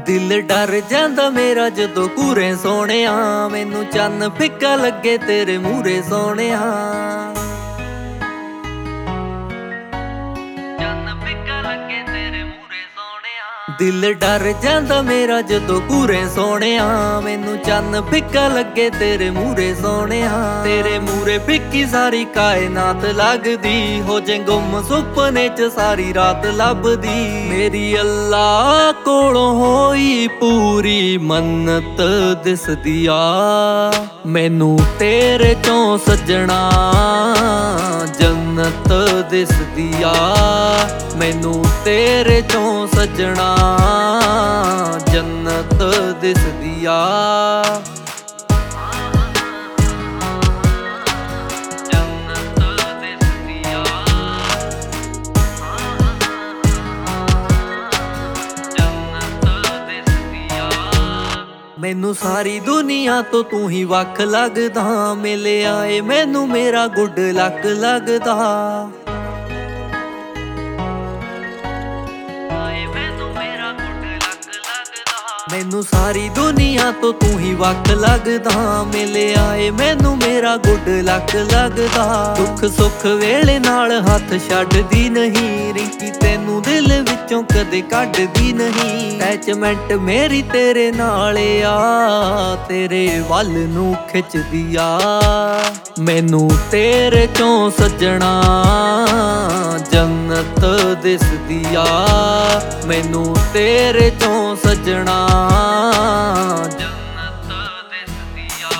ਦਿਲ ਡਰ ਜਾਂਦਾ ਮੇਰਾ ਜਦੋਂ ਘੂਰੇ ਸੋਹਣਿਆ, ਮੈਨੂੰ ਚੰਨ ਫਿੱਕਾ ਲੱਗੇ ਤੇਰੇ ਮੂਹਰੇ ਸੋਹਣਿਆ। ਚੰਨ ਫਿੱਕਾ ਲੱਗੇ ਤੇਰੇ ਮੂਹਰੇ ਸੋਹਣਿਆ। ਦਿਲ ਡਰ ਜਾਂਦਾ ਮੇਰਾ ਜਦੋਂ ਘੂਰੇ ਸੋਹਣਿਆ, ਮੈਨੂੰ ਚੰਨ ਫਿੱਕਾ ਲੱਗੇ ਤੇਰੇ ਮੂਹਰੇ ਸੋਹਣਿਆ। ਤੇਰੇ ਮੂਹਰੇ ਫਿੱਕੀ ਸਾਰੀ ਕਾਇਨਾਤ ਲੱਗਦੀ, ਹੋ ਜੇ ਗੁੰਮ ਸੁਪਨੇ ਚ ਸਾਰੀ ਰਾਤ ਲੱਭਦੀ। ਮੇਰੀ ਅੱਲਾ ਕੋਲੋਂ ਹੋਈ ਪੂਰੀ ਮੰਨਤ ਦਿਸਦੀ ਆ, ਮੈਨੂੰ ਤੇਰੇ ਚੋਂ ਸੱਜਣਾ ਜੰਨਤ ਦਿਸਦੀ ਆ। ਮੈਨੂੰ ਤੇਰੇ ਚੋਂ ਸੱਜਣਾ ਜੰਨਤ ਦਿਸਦੀ ਆ। ਮੈਨੂੰ ਸਾਰੀ ਦੁਨੀਆ ਤੋਂ ਤੂੰ ਹੀ ਵੱਖ ਲੱਗਦਾ, ਮਿਲ ਆਏ ਮੈਨੂੰ ਮੇਰਾ ਗੁੱਡ ਲੱਕ ਲੱਗਦਾ। ਮੈਨੂੰ ਸਾਰੀ ਦੁਨੀਆ ਤੋਂ ਤੂੰ ਹੀ ਵੱਖ ਲੱਗਦਾ, ਮਿਲ ਆਏ ਮੈਨੂੰ ਮੇਰਾ ਗੁੱਡ ਲੱਕ ਲੱਗਦਾ। ਦੁੱਖ ਸੁੱਖ ਵੇਲੇ ਨਾਲ ਹੱਥ ਛੱਡਦੀ ਨਹੀਂ, ਰਿੰਕੀ ਤੈਨੂੰ ਦਿਲ ਵਿੱਚੋਂ ਕਦੇ ਕੱਢਦੀ ਨਹੀਂ। ਅਟੈਚਮੈਂਟ ਮੇਰੀ ਤੇਰੇ ਨਾਲ ਆ, ਤੇਰੇ ਵੱਲ ਨੂੰ ਖਿੱਚਦੀ ਆ। ਮੈਨੂੰ ਤੇਰੇ ਚੋਂ ਸੱਜਣਾ ਜੰਨਤ ਦਿਸਦੀ ਆ, ਮੈਨੂੰ ਤੇਰੇ ਚੋਂ ਸੱਜਣਾ ਜੰਨਤ ਦਿਸਦੀ ਆ।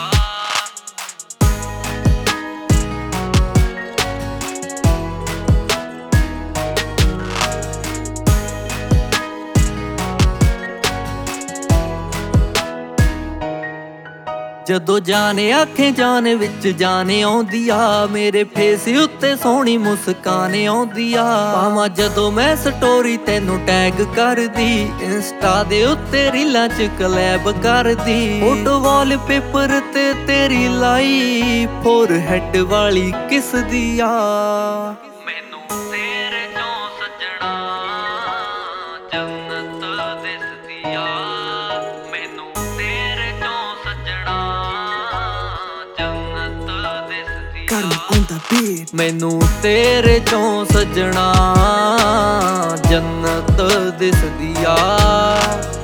ਜਦੋਂ ਜਾਨ ਆਖੇ ਜਾਨ ਵਿੱਚ ਜਾਨ ਆਉਂਦੀ ਆ, ਮੇਰੇ ਫੇਸ ਉੱਤੇ ਸੋਹਣੀ ਮੁਸਕਾਨ ਆਉਂਦੀ ਆ। ਪਾਵਾਂ ਜਦੋਂ ਮੈਂ ਸਟੋਰੀ ਤੈਨੂੰ ਟੈਗ ਕਰਦੀ, ਇੰਸਟਾ ਦੇ ਉੱਤੇ ਰੀਲਾਂ ਚ ਕਲੈਬ ਕਰਦੀ। ਫੋਟੋ ਵਾਲਪੇਪਰ ਤੇ ਤੇਰੀ ਲਾਈ, ਫੋਰਹੈਡ ਵਾਲੀ ਕਿਸ ਦੀ ਆ। ਮੈਨੂੰ ਤੇਰੇ ਚੋਂ ਸੱਜਣਾ ਜੰਨਤ ਦਿਸਦੀ ਆ, ਮੈਨੂੰ ਤੇਰੇ ਚੋਂ ਸੱਜਣਾ ਜੰਨਤ ਦਿਸਦੀ ਆ। ਮੈਨੂੰ ਤੇਰੇ ਚੋਂ ਸੱਜਣਾ ਜੰਨਤ ਦਿਸਦੀ ਆ।